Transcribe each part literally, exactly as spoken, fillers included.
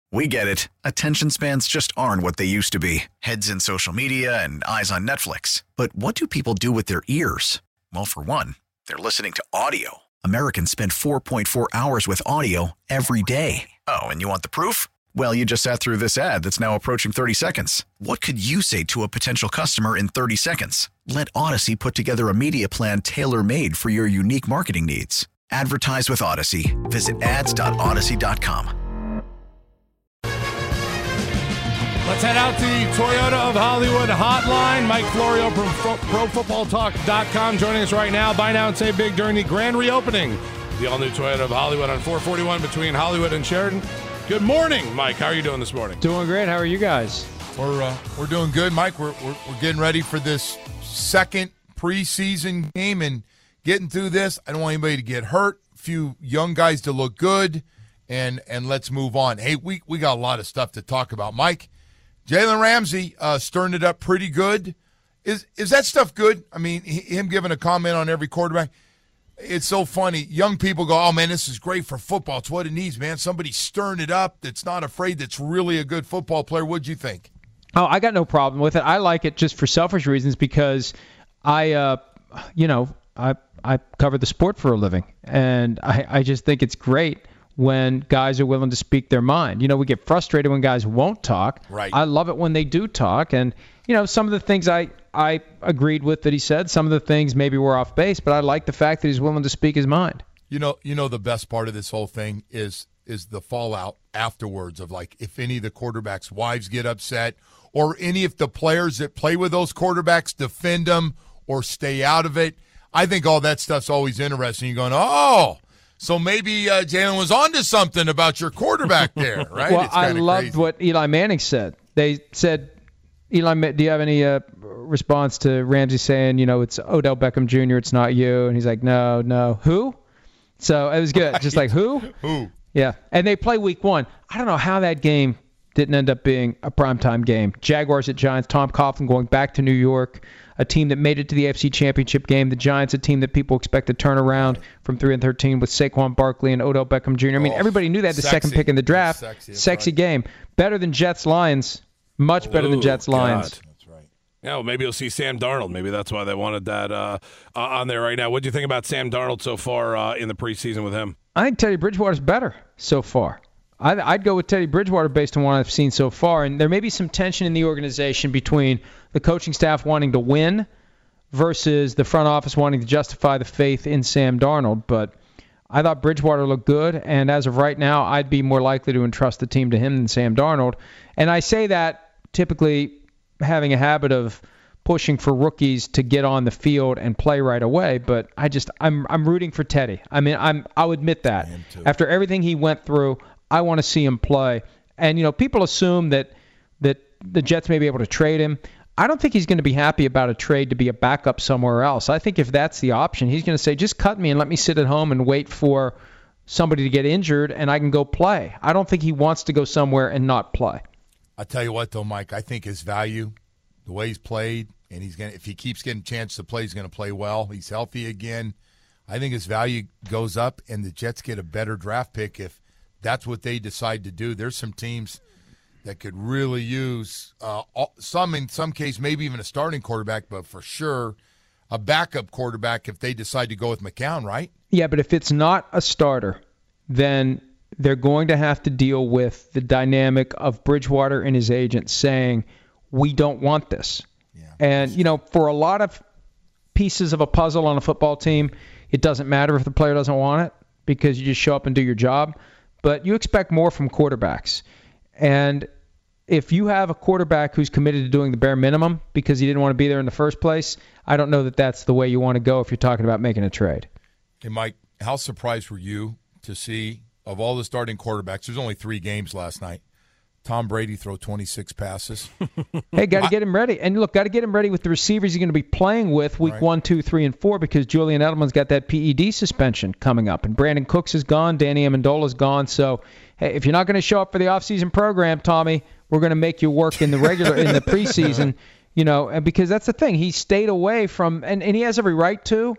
We get it. Attention spans just aren't what they used to be. Heads in social media and eyes on Netflix. But what do people do with their ears? Well, for one, they're listening to audio. Americans spend four point four hours with audio every day. Oh, and you want the proof? Well, you just sat through this ad that's now approaching thirty seconds. What could you say to a potential customer in thirty seconds? Let Odyssey put together a media plan tailor-made for your unique marketing needs. Advertise with Odyssey. Visit ads dot odyssey dot com. Let's head out to the Toyota of Hollywood hotline. Mike Florio from Pro Football Talk dot com joining us right now. Buy now and save big during the grand reopening. The all-new Toyota of Hollywood on four forty-one between Hollywood and Sheridan. Good morning, Mike. How are you doing this morning? Doing great. How are you guys? We're uh, we're doing good, Mike. We're, we're we're getting ready for this second preseason game and getting through this. I don't want anybody to get hurt. A few young guys to look good, and and let's move on. Hey, we we got a lot of stuff to talk about, Mike. Jalen Ramsey uh, stirring it up pretty good. Is is that stuff good? I mean, he, him giving a comment on every quarterback. It's so funny. Young people go, oh, man, this is great for football. It's what it needs, man. Somebody stirring it up that's not afraid, that's really a good football player. What'd you think? Oh, I got no problem with it. I like it just for selfish reasons because I, uh, you know, I I cover the sport for a living, and I, I just think it's great when guys are willing to speak their mind. You know, we get frustrated when guys won't talk. Right. I love it when they do talk. And, you know, some of the things I, I agreed with that he said, some of the things maybe were off base, but I like the fact that he's willing to speak his mind. You know, you know the best part of this whole thing is is the fallout afterwards of, like, if any of the quarterbacks' wives get upset or any of the players that play with those quarterbacks defend them or stay out of it. I think all that stuff's always interesting. You're going, oh, so maybe uh, Jalen was onto something about your quarterback there, right? Well, it's I loved crazy. what Eli Manning said. They said, Eli, do you have any uh, response to Ramsey saying, you know, it's Odell Beckham Junior, it's not you? And he's like, no, no. Who? So it was good. Right. Just like, who? Who? Yeah. And they play week one. I don't know how that game didn't end up being a primetime game. Jaguars at Giants, Tom Coughlin going back to New York, a team that made it to the A F C Championship game. The Giants, a team that people expect to turn around from three and thirteen with Saquon Barkley and Odell Beckham Junior I mean, oh, everybody knew they had the sexy. second pick in the draft. Sexy, sexy right. game. Better than Jets-Lions. Much better Ooh, than Jets-Lions. God. That's right. Yeah, well, maybe you'll see Sam Darnold. Maybe that's why they wanted that uh, uh, on there right now. What do you think about Sam Darnold so far uh, in the preseason with him? I think Teddy Bridgewater's better so far. I'd, I'd go with Teddy Bridgewater based on what I've seen so far. And there may be some tension in the organization between the coaching staff wanting to win versus the front office wanting to justify the faith in Sam Darnold. But I thought Bridgewater looked good, and as of right now, I'd be more likely to entrust the team to him than Sam Darnold. And I say that typically having a habit of pushing for rookies to get on the field and play right away, but I just I'm I'm rooting for Teddy. I mean, I'm I'll admit that. After everything he went through, I want to see him play. And you know, people assume that that the Jets may be able to trade him. I don't think he's going to be happy about a trade to be a backup somewhere else. I think if that's the option, he's going to say, just cut me and let me sit at home and wait for somebody to get injured and I can go play. I don't think he wants to go somewhere and not play. I'll tell you what, though, Mike, I think his value, the way he's played, and he's going to, if he keeps getting a chance to play, he's going to play well. He's healthy again. I think his value goes up, and the Jets get a better draft pick if that's what they decide to do. There's some teams that could really use uh, some, in some case, maybe even a starting quarterback, but for sure a backup quarterback if they decide to go with McCown, right? Yeah, but if it's not a starter, then they're going to have to deal with the dynamic of Bridgewater and his agent saying, we don't want this. Yeah. And, you know, for a lot of pieces of a puzzle on a football team, it doesn't matter if the player doesn't want it because you just show up and do your job. But you expect more from quarterbacks. And if you have a quarterback who's committed to doing the bare minimum because he didn't want to be there in the first place, I don't know that that's the way you want to go if you're talking about making a trade. Hey, Mike, how surprised were you to see, of all the starting quarterbacks, there's only three games last night, Tom Brady throw twenty-six passes? Hey, got to get him ready. And look, got to get him ready with the receivers you're going to be playing with week right. one, two, three, and four because Julian Edelman's got that P E D suspension coming up. And Brandon Cooks is gone. Danny Amendola's gone. So, hey, if you're not going to show up for the offseason program, Tommy, we're going to make you work in the regular in the preseason, you know, and because that's the thing. He stayed away from, and, and he has every right to.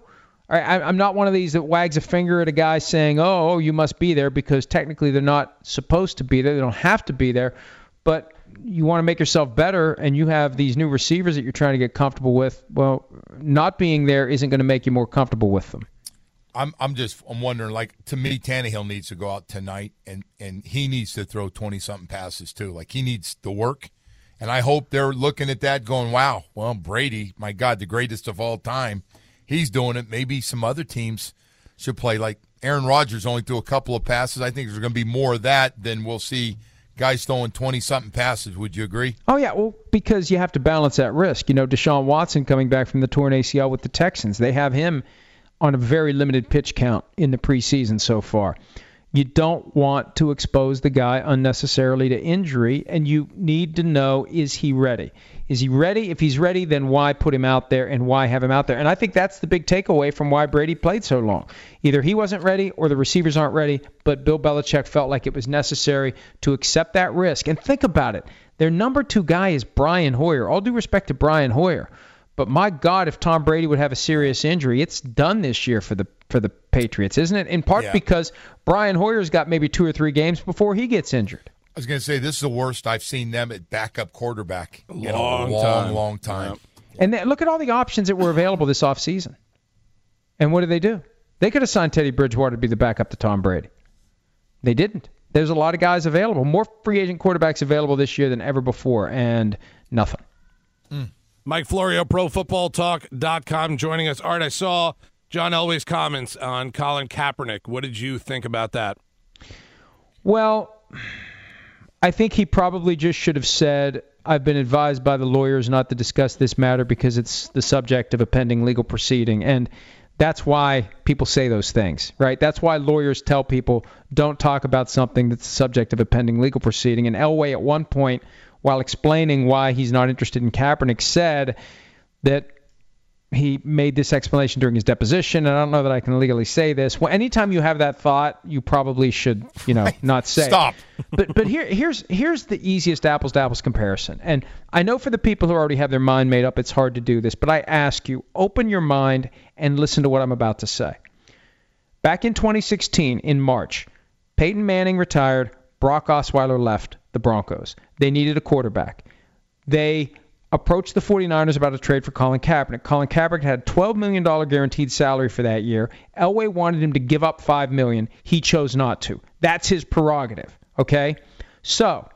All right, I, I'm not one of these that wags a finger at a guy saying, oh, oh, you must be there, because technically they're not supposed to be there. They don't have to be there. But you want to make yourself better, and you have these new receivers that you're trying to get comfortable with. Well, not being there isn't going to make you more comfortable with them. I'm I'm just I'm wondering, like, to me, Tannehill needs to go out tonight, and, and he needs to throw twenty-something passes too. Like, he needs to work. And I hope they're looking at that going, wow, well, Brady, my God, the greatest of all time, he's doing it. Maybe some other teams should play. Like Aaron Rodgers only threw a couple of passes. I think there's going to be more of that than we'll see guys throwing twenty-something passes. Would you agree? Oh, yeah, well, because you have to balance that risk. You know, Deshaun Watson coming back from the torn A C L with the Texans, they have him on a very limited pitch count in the preseason so far. You don't want to expose the guy unnecessarily to injury, and you need to know, is he ready? Is he ready? If he's ready, then why put him out there, and why have him out there? And I think that's the big takeaway from why Brady played so long. Either he wasn't ready or the receivers aren't ready, but Bill Belichick felt like it was necessary to accept that risk. And think about it. Their number two guy is Brian Hoyer. All due respect to Brian Hoyer. But my God, if Tom Brady would have a serious injury, it's done this year for the for the Patriots, isn't it? In part yeah. because Brian Hoyer's got maybe two or three games before he gets injured. I was going to say, this is the worst I've seen them at backup quarterback in a long, long, time. long time. Yeah. And then, look at all the options that were available this offseason. And what did they do? They could have signed Teddy Bridgewater to be the backup to Tom Brady. They didn't. There's a lot of guys available, more free agent quarterbacks available this year than ever before, and nothing. Mm. Mike Florio, Pro Football Talk dot com, joining us. Art, I saw John Elway's comments on Colin Kaepernick. What did you think about that? Well, I think he probably just should have said, I've been advised by the lawyers not to discuss this matter because it's the subject of a pending legal proceeding. And that's why people say those things, right? That's why lawyers tell people don't talk about something that's the subject of a pending legal proceeding. And Elway at one point, while explaining why he's not interested in Kaepernick, said that he made this explanation during his deposition, and I don't know that I can legally say this. Well, anytime you have that thought, you probably should, you know, not say Stop. it. But but here here's here's the easiest apples to apples comparison. And I know for the people who already have their mind made up, it's hard to do this, but I ask you, open your mind and listen to what I'm about to say. Back in twenty sixteen, in March, Peyton Manning retired, Brock Osweiler left the Broncos. They needed a quarterback. They approached the 49ers about a trade for Colin Kaepernick. Colin Kaepernick had a twelve million dollars guaranteed salary for that year. Elway wanted him to give up five million dollars. He chose not to. That's his prerogative, okay? So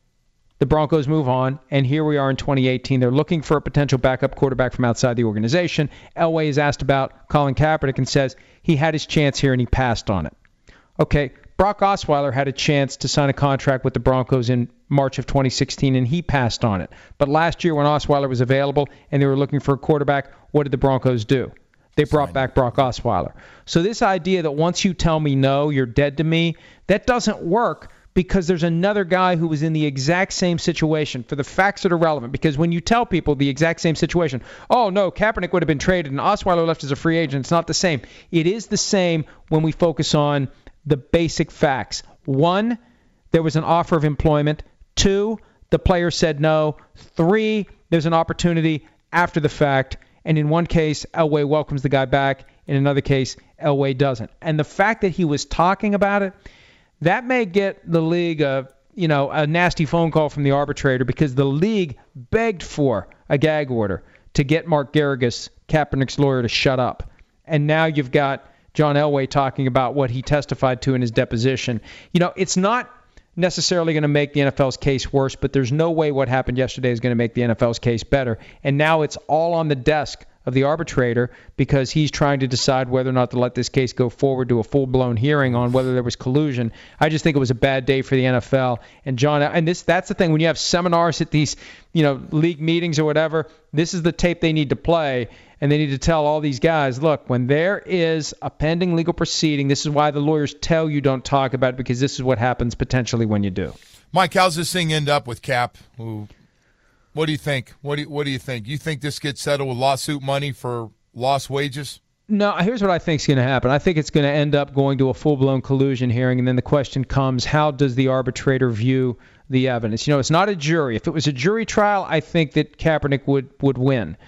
the Broncos move on, and here we are in twenty eighteen. They're looking for a potential backup quarterback from outside the organization. Elway is asked about Colin Kaepernick and says he had his chance here and he passed on it. Okay, Brock Osweiler had a chance to sign a contract with the Broncos in March of twenty sixteen, and he passed on it. But last year when Osweiler was available and they were looking for a quarterback, what did the Broncos do? They brought back Brock Osweiler. So this idea that once you tell me no, you're dead to me, that doesn't work because there's another guy who was in the exact same situation for the facts that are relevant. Because when you tell people the exact same situation, oh, no, Kaepernick would have been traded and Osweiler left as a free agent, it's not the same. It is the same when we focus on the basic facts. One, there was an offer of employment. Two, the player said no. Three, there's an opportunity after the fact. And in one case, Elway welcomes the guy back. In another case, Elway doesn't. And the fact that he was talking about it, that may get the league a, you know, a nasty phone call from the arbitrator because the league begged for a gag order to get Mark Garrigus, Kaepernick's lawyer, to shut up. And now you've got John Elway talking about what he testified to in his deposition. You know, it's not necessarily going to make the N F L's case worse, but there's no way what happened yesterday is going to make the N F L's case better. And now it's all on the desk of the arbitrator because he's trying to decide whether or not to let this case go forward to a full-blown hearing on whether there was collusion. I just think it was a bad day for the N F L. And John, and this that's the thing, when you have seminars at these, you know, league meetings or whatever, this is the tape they need to play. And they need to tell all these guys, look, when there is a pending legal proceeding, this is why the lawyers tell you don't talk about it, because this is what happens potentially when you do. Mike, how's this thing end up with Cap? Who, what do you think? What do you, what do you think? You think this gets settled with lawsuit money for lost wages? No, here's what I think is going to happen. I think it's going to end up going to a full-blown collusion hearing, and then the question comes, how does the arbitrator view the evidence? You know, it's not a jury. If it was a jury trial, I think that Kaepernick would, would win.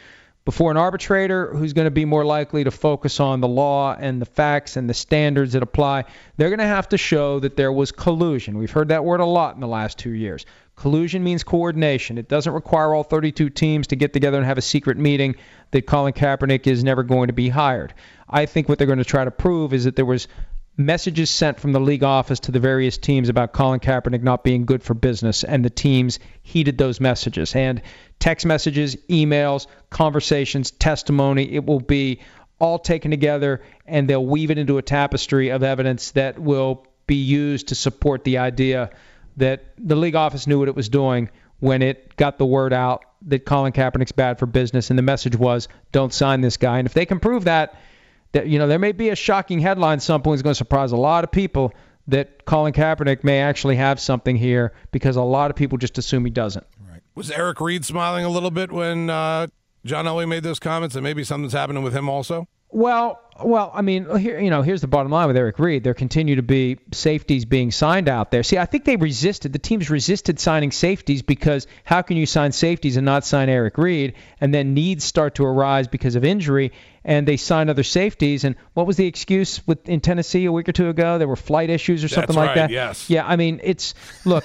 before an arbitrator who's going to be more likely to focus on the law and the facts and the standards that apply, they're going to have to show that there was collusion. We've heard that word a lot in the last two years. Collusion means coordination. It doesn't require all thirty-two teams to get together and have a secret meeting that Colin Kaepernick is never going to be hired. I think what they're going to try to prove is that there was messages sent from the league office to the various teams about Colin Kaepernick not being good for business, and the teams heeded those messages. And text messages, emails, conversations, testimony, it will be all taken together, and they'll weave it into a tapestry of evidence that will be used to support the idea that the league office knew what it was doing when it got the word out that Colin Kaepernick's bad for business, and the message was, don't sign this guy. And if they can prove that, that you know, there may be a shocking headline at some point that's going to surprise a lot of people that Colin Kaepernick may actually have something here, because a lot of people just assume he doesn't. Right. Was Eric Reed smiling a little bit when uh, John Elway made those comments, and maybe something's happening with him also? Well, well, I mean, here, you know, here's the bottom line with Eric Reed. There continue to be safeties being signed out there. See, I think they resisted. The teams resisted signing safeties because how can you sign safeties and not sign Eric Reed? And then needs start to arise because of injury, and they sign other safeties. And what was the excuse with in Tennessee a week or two ago? There were flight issues or something That's like right, that. Yes. Yeah, I mean, it's look.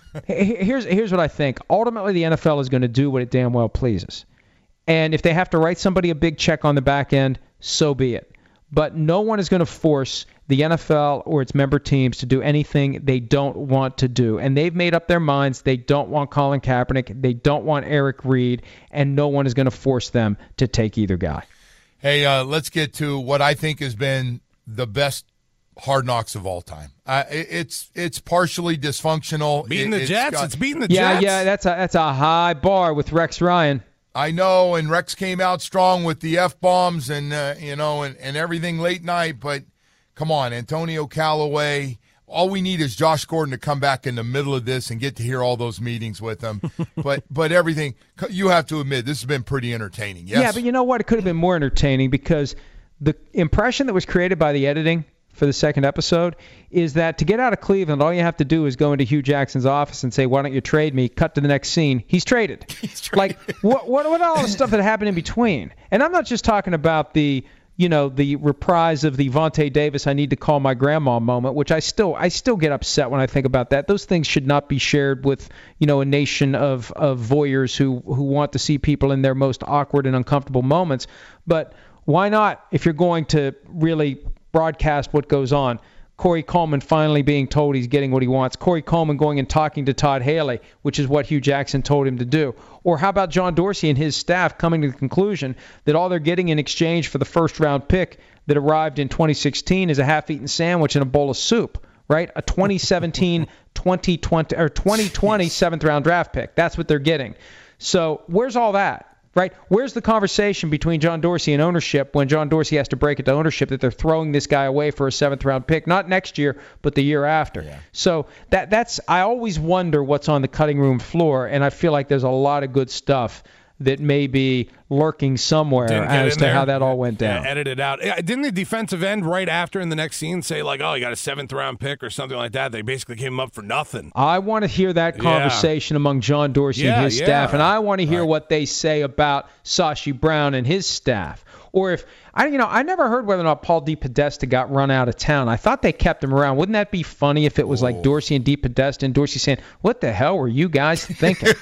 here's here's what I think. Ultimately, the N F L is going to do what it damn well pleases, and if they have to write somebody a big check on the back end, so be it. But no one is going to force the N F L or its member teams to do anything they don't want to do. And they've made up their minds. They don't want Colin Kaepernick. They don't want Eric Reed. And no one is going to force them to take either guy. Hey, uh, let's get to what I think has been the best Hard Knocks of all time. Uh, it, it's it's partially dysfunctional. Beating it, the Jets. got, it's beating the yeah, Jets. Yeah, yeah. That's a that's a high bar with Rex Ryan. I know, and Rex came out strong with the F-bombs and, uh, you know, and, and everything late night, but come on, Antonio Callaway, all we need is Josh Gordon to come back in the middle of this and get to hear all those meetings with him. but but everything, you have to admit, this has been pretty entertaining, yes? Yeah, but you know what? It could have been more entertaining because the impression that was created by the editing for the second episode is that to get out of Cleveland, all you have to do is go into Hugh Jackson's office and say, why don't you trade me? Cut to the next scene. He's traded. He's traded. Like, what, what, what all the stuff that happened in between? And I'm not just talking about the, you know, the reprise of the Vontae Davis, I need to call my grandma moment, which I still, I still get upset when I think about that. Those things should not be shared with, you know, a nation of, of voyeurs who, who want to see people in their most awkward and uncomfortable moments. But why not, if you're going to really broadcast what goes on? Corey Coleman finally being told he's getting what he wants. Corey Coleman going and talking to Todd Haley, which is what Hugh Jackson told him to do. Or how about John Dorsey and his staff coming to the conclusion that all they're getting in exchange for the first-round pick that arrived in twenty sixteen is a half-eaten sandwich and a bowl of soup, right? A twenty seventeen, twenty twenty, or twenty twenty seventh-round draft pick. That's what they're getting. So where's all that? Right? Where's the conversation between John Dorsey and ownership when John Dorsey has to break it to ownership that they're throwing this guy away for a seventh round pick, not next year, but the year after? Yeah. So that that's I always wonder what's on the cutting room floor, and I feel like there's a lot of good stuff that may be lurking somewhere as to there. how that all went down. Yeah, edit it out. Didn't the defensive end right after in the next scene say, like, oh, you got a seventh-round pick or something like that? They basically came up for nothing. I want to hear that conversation yeah. among John Dorsey yeah, and his yeah. staff, and I want to hear right. what they say about Sashi Brown and his staff. Or if I, you know, I never heard whether or not Paul DePodesta got run out of town. I thought they kept him around. Wouldn't that be funny if it was oh. like Dorsey and DePodesta and Dorsey saying, "What the hell were you guys thinking?"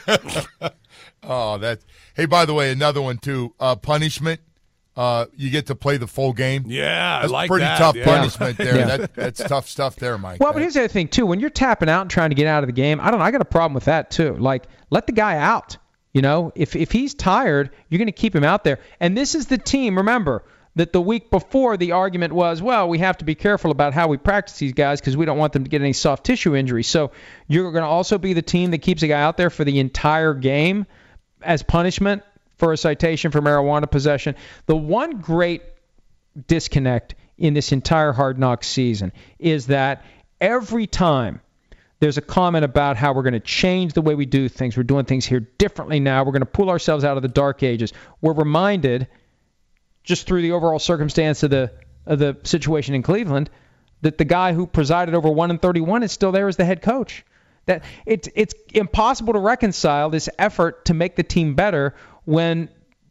Oh, that. Hey, by the way, another one too. Uh, punishment. Uh, you get to play the full game. Yeah, that's I like pretty that. tough yeah. punishment there. Yeah. That, that's tough stuff there, Mike. Well, but here's the other thing too. When you're tapping out and trying to get out of the game, I don't know. I got a problem with that too. Like, let the guy out. You know, if if he's tired, you're going to keep him out there. And this is the team. Remember that the week before the argument was, well, we have to be careful about how we practice these guys because we don't want them to get any soft tissue injuries. So you're going to also be the team that keeps a guy out there for the entire game as punishment for a citation for marijuana possession. The one great disconnect in this entire Hard Knocks season is that every time there's a comment about how we're going to change the way we do things, we're doing things here differently now, we're going to pull ourselves out of the dark ages, we're reminded, just through the overall circumstance of the of the situation in Cleveland, that the guy who presided over one and thirty-one is still there as the head coach. That it's it's impossible to reconcile this effort to make the team better when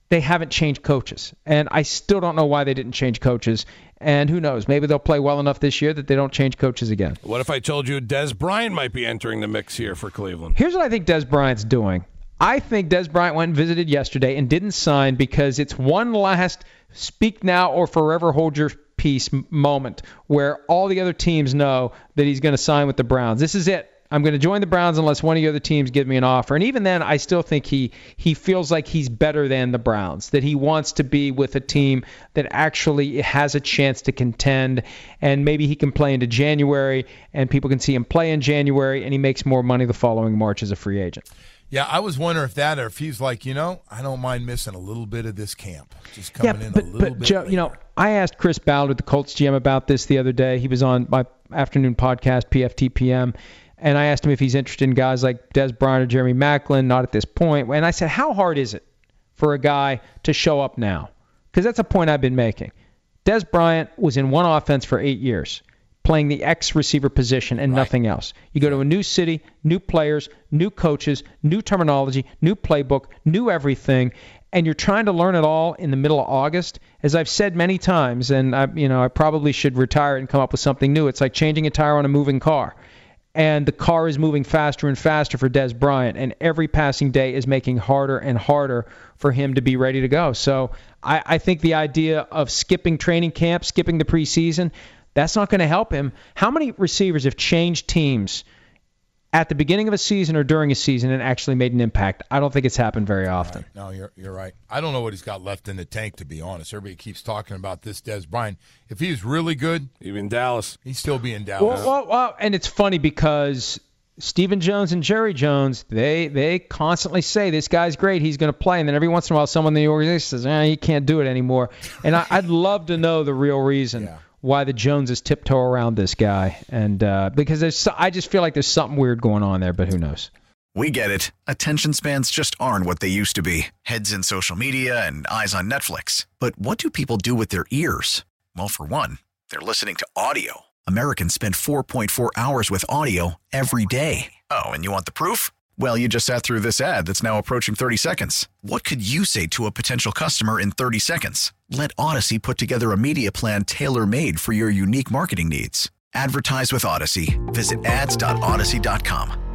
they haven't changed coaches. And I still don't know why they didn't change coaches. And who knows? Maybe they'll play well enough this year that they don't change coaches again. What if I told you Des Bryant might be entering the mix here for Cleveland? Here's what I think Des Bryant's doing. I think Des Bryant went and visited yesterday and didn't sign because it's one last speak now or forever hold your peace moment where all the other teams know that he's going to sign with the Browns. This is it. I'm going to join the Browns unless one of the other teams give me an offer. And even then, I still think he he feels like he's better than the Browns, that he wants to be with a team that actually has a chance to contend, and maybe he can play into January, and people can see him play in January, and he makes more money the following March as a free agent. Yeah, I was wondering if that, or if he's like, you know, I don't mind missing a little bit of this camp, just coming yeah, in but, a little but bit. Joe, later. you know, I asked Chris Ballard, the Colts G M, about this the other day. He was on my afternoon podcast, P F T P M, and I asked him if he's interested in guys like Des Bryant or Jeremy Maclin. Not at this point. And I said, how hard is it for a guy to show up now? Because that's a point I've been making. Des Bryant was in one offense for eight years, playing the X receiver position and Right. nothing else. You go to a new city, new players, new coaches, new terminology, new playbook, new everything, and you're trying to learn it all in the middle of August. As I've said many times, and I, you know, I probably should retire and come up with something new. It's like changing a tire on a moving car. And the car is moving faster and faster for Des Bryant, and every passing day is making harder and harder for him to be ready to go. So I, I think the idea of skipping training camp, skipping the preseason, that's not going to help him. How many receivers have changed teams at the beginning of a season or during a season and actually made an impact? I don't think it's happened very often. Right. No, you're you're right. I don't know what he's got left in the tank, to be honest. Everybody keeps talking about this Des Bryant. If he's really good, Even Dallas. he'd still be in Dallas. Well, well, well, and it's funny because Stephen Jones and Jerry Jones, they they constantly say this guy's great, he's going to play, and then every once in a while someone in the organization says, eh, he can't do it anymore. And I, I'd love to know the real reason Yeah. why the Joneses tiptoe around this guy, and uh, because there's, so- I just feel like there's something weird going on there, but who knows? We get it. Attention spans just aren't what they used to be. Heads in social media and eyes on Netflix. But what do people do with their ears? Well, for one, they're listening to audio. Americans spend four point four hours with audio every day. Oh, and you want the proof? Well, you just sat through this ad that's now approaching thirty seconds. What could you say to a potential customer in thirty seconds? Let Odyssey put together a media plan tailor-made for your unique marketing needs. Advertise with Odyssey. Visit ads dot odyssey dot com.